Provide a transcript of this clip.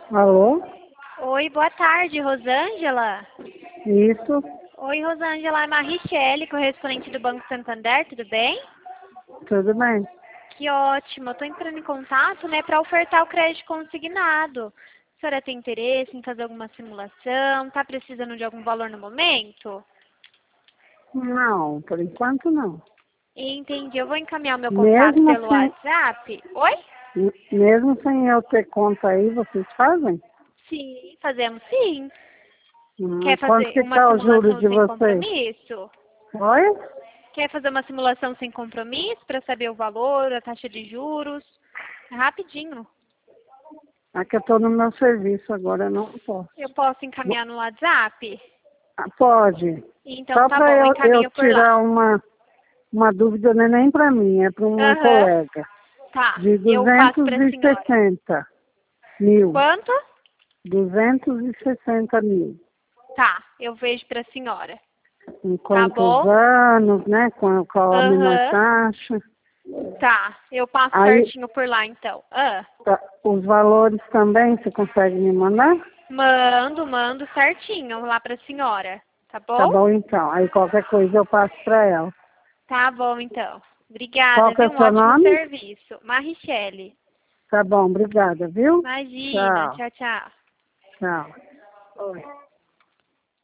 Alô? Oi, boa tarde, Rosângela. Isso, Oi, Rosângela, é Marichele, correspondente do Banco Santander, tudo bem? tudo bem. Que ótimo, eu estou entrando em contato, né, para ofertar o crédito consignado. A senhora tem interesse em fazer alguma simulação? Está precisando de algum valor no momento? Não, por enquanto não. Entendi, eu vou encaminhar o meu contato Mesmo pelo sem, WhatsApp. Oi? mesmo sem eu ter conta aí, vocês fazem? Sim, fazemos sim. Quer Quanto fazer que uma tá o juros simulação de sem vocês? compromisso? Oi? Quer fazer uma simulação sem compromisso para saber o valor, a taxa de juros? É rapidinho. Aqui eu tô no meu serviço agora, eu não posso. Eu posso encaminhar no WhatsApp? Pode. Então Só tá para bom, eu encaminho por tirar lá. uma dúvida, não é nem para mim, é para um Aham, colega. tá. De Eu passo para a senhora. 260 mil. Quanto? 260 mil. Tá, eu vejo para a senhora. Em Tá quantos bom? anos, né? Qual a menor Aham, taxa. tá. Eu passo Aí, certinho por lá então. os valores também, você consegue me mandar? Mando certinho lá para a senhora. Tá Tá bom? bom, então. Aí qualquer coisa eu passo para ela. Tá bom então. Qual Obrigada, que é viu? o Um seu ótimo nome? serviço. Marichele. Tá bom, obrigada, viu? Imagina. Tchau, Tchau, tchau. tchau. Oi.